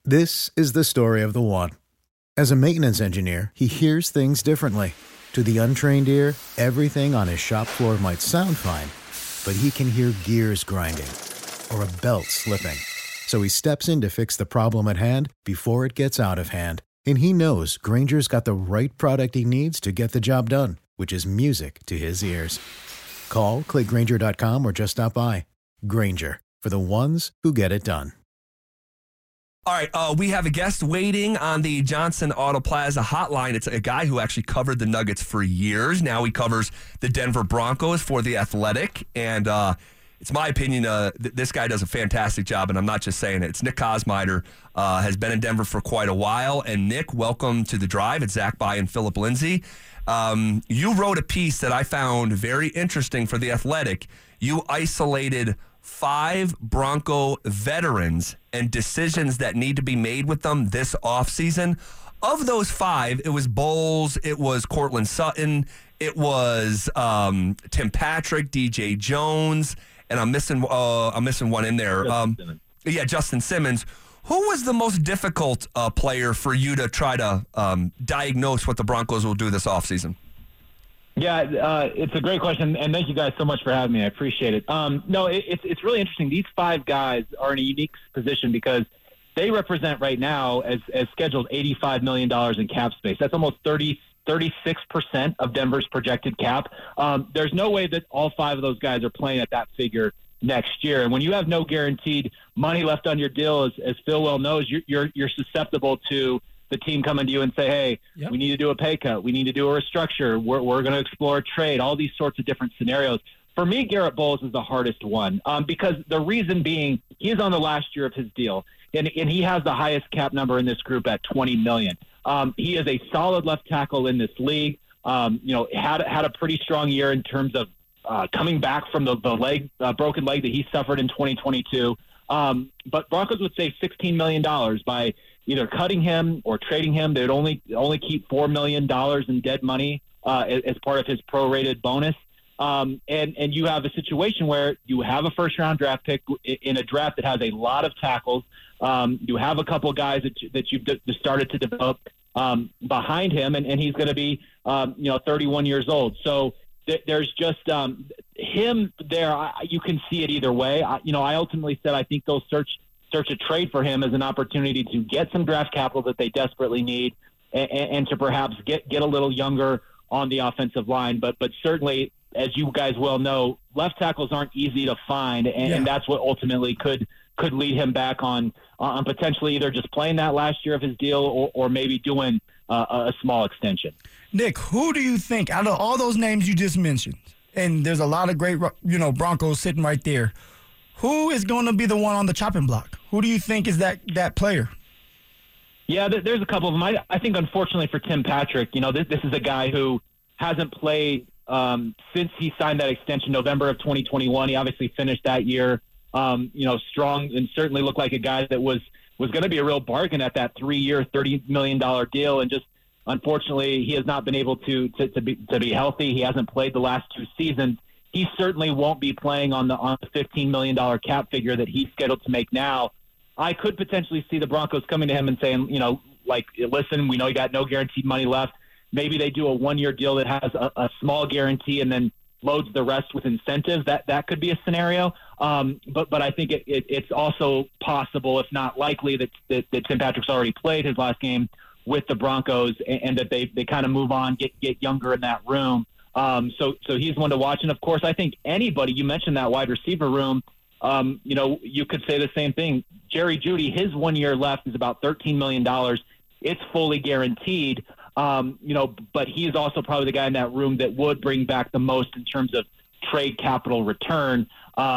This is the story of the one. As a maintenance engineer, he hears things differently. To the untrained ear, everything on his shop floor might sound fine, but he can hear gears grinding or a belt slipping. So he steps in to fix the problem at hand before it gets out of hand. And he knows Grainger's got the right product he needs to get the job done, which is music to his ears. Call, click Grainger.com, or just stop by. Grainger, for the ones who get it done. All right, we have a guest waiting on the Johnson Auto Plaza hotline. It's a guy who actually covered the Nuggets for years. Now he covers the Denver Broncos for The Athletic. And it's my opinion, this guy does a fantastic job, and I'm not just saying it. It's Nick Kosmider, has been in Denver for quite a while. And Nick, welcome to The Drive. It's Zach By and Philip Lindsay. You wrote a piece that I found very interesting for The Athletic. You isolated 5 Bronco veterans and decisions that need to be made with them this offseason. Of those 5, it was Bowles, it was Cortland Sutton, it was Tim Patrick, DJ Jones, and I'm missing one in there. Justin Simmons. Who was the most difficult player for you to try to diagnose what the Broncos will do this offseason? Yeah, it's a great question, and thank you guys so much for having me. I appreciate it. It's really interesting. These 5 guys are in a unique position because they represent right now, as scheduled, $85 million in cap space. That's almost 36% of Denver's projected cap. There's no way that all 5 of those guys are playing at that figure next year. And when you have no guaranteed money left on your deal, as Phil well knows, you're susceptible to the team coming to you and say, hey, we need to do a pay cut. We need to do a restructure. We're going to explore a trade, all these sorts of different scenarios. For me, Garrett Bowles is the hardest one because the reason being he is on the last year of his deal, and he has the highest cap number in this group at $20 million. He is a solid left tackle in this league. Had a pretty strong year in terms of coming back from the broken leg that he suffered in 2022. But Broncos would save $16 million by either cutting him or trading him. They would only keep $4 million in dead money as part of his prorated bonus. And you have a situation where you have a first-round draft pick in a draft that has a lot of tackles. You have a couple of guys that you've started to develop behind him, and he's going to be 31 years old. So there's just him there. You can see it either way. I ultimately said I think they'll search a trade for him as an opportunity to get some draft capital that they desperately need, and to perhaps get a little younger on the offensive line. But certainly, as you guys well know, left tackles aren't easy to find, and that's what ultimately could lead him back on potentially either just playing that last year of his deal or maybe doing a small extension. Nick, who do you think, out of all those names you just mentioned, and there's a lot of great Broncos sitting right there, who is going to be the one on the chopping block? Who do you think is that player? Yeah, there's a couple of them. I think, unfortunately for Tim Patrick, this is a guy who hasn't played since he signed that extension November of 2021. He obviously finished that year, strong, and certainly looked like a guy that was going to be a real bargain at that 3-year, $30 million deal. And just unfortunately, he has not been able to be healthy. He hasn't played the last 2 seasons. He certainly won't be playing on the $15 million cap figure that he's scheduled to make now. I could potentially see the Broncos coming to him and saying, listen, we know you got no guaranteed money left. Maybe they do a 1-year deal that has a small guarantee and then loads the rest with incentives. That could be a scenario. But I think it's also possible, if not likely, that Tim Patrick's already played his last game with the Broncos and that they kind of move on, get younger in that room. So he's one to watch. And of course, I think anybody, you mentioned that wide receiver room, you could say the same thing. Jerry Jeudy, his 1 year left is about $13 million. It's fully guaranteed. But he is also probably the guy in that room that would bring back the most in terms of trade capital return.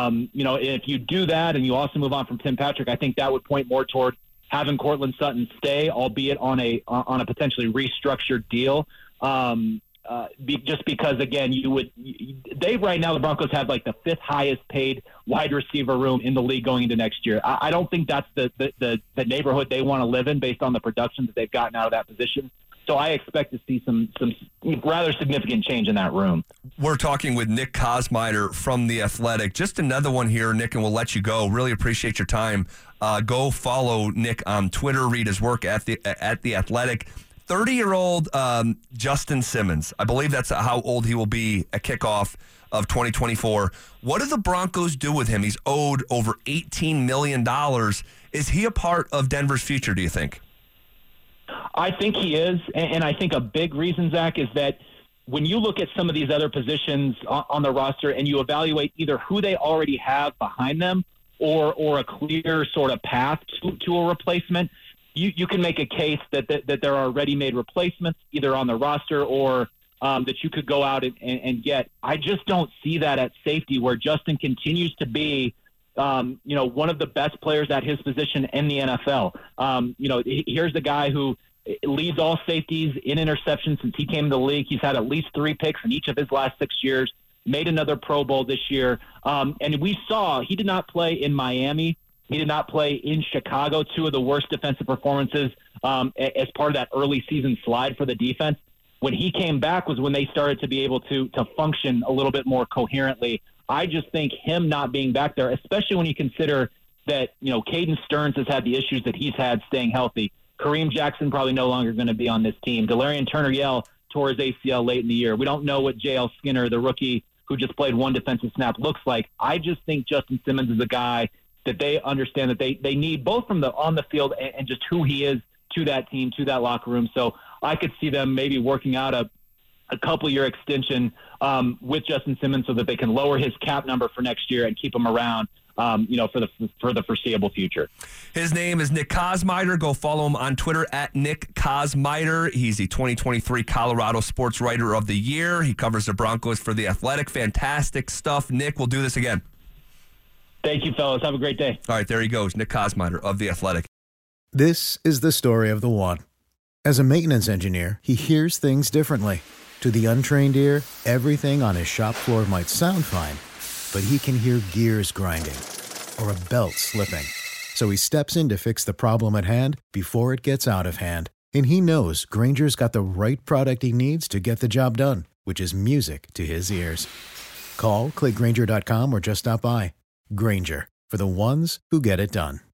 If you do that and you also move on from Tim Patrick, I think that would point more toward having Cortland Sutton stay, albeit on a potentially restructured deal. Just because, again, right now the Broncos have like the 5th highest paid wide receiver room in the league going into next year. I don't think that's the neighborhood they want to live in based on the production that they've gotten out of that position So I expect to see some rather significant change in that room. We're talking with Nick Kosmider from The Athletic. Just another one here, Nick, and we'll let you go. Really appreciate your time. Go follow Nick on Twitter. Read his work at the Athletic. 30-year-old Justin Simmons. I believe that's how old he will be at kickoff of 2024. What do the Broncos do with him? He's owed over $18 million. Is he a part of Denver's future, do you think? I think he is, and I think a big reason, Zach, is that when you look at some of these other positions on the roster and you evaluate either who they already have behind them or a clear sort of path to a replacement, you can make a case that there are ready-made replacements either on the roster or that you could go out and get. I just don't see that at safety, where Justin continues to be one of the best players at his position in the NFL. Here's the guy who leads all safeties in interceptions since he came to the league. He's had at least 3 picks in each of his last 6 years, made another Pro Bowl this year. And we saw he did not play in Miami. He did not play in Chicago, 2 of the worst defensive performances as part of that early season slide for the defense. When he came back was when they started to be able to function a little bit more coherently. I just think him not being back there, especially when you consider that, Caden Stearns has had the issues that he's had staying healthy. Kareem Jackson probably no longer going to be on this team. Delarian Turner-Yell tore his ACL late in the year. We don't know what J.L. Skinner, the rookie who just played 1 defensive snap, looks like. I just think Justin Simmons is a guy that they understand that they need, both from the on the field and just who he is to that team, to that locker room. So I could see them maybe working out a couple-year extension with Justin Simmons so that they can lower his cap number for next year and keep him around, for the foreseeable future. His name is Nick Kosmider. Go follow him on Twitter at Nick Kosmider. He's the 2023 Colorado Sports Writer of the Year. He covers the Broncos for The Athletic. Fantastic stuff. Nick, we'll do this again. Thank you, fellas. Have a great day. All right, there he goes, Nick Kosmider of The Athletic. This is the story of the one. As a maintenance engineer, he hears things differently. To the untrained ear, everything on his shop floor might sound fine, but he can hear gears grinding or a belt slipping. So he steps in to fix the problem at hand before it gets out of hand. And he knows Grainger's got the right product he needs to get the job done, which is music to his ears. Call, click Grainger.com, or just stop by. Grainger, for the ones who get it done.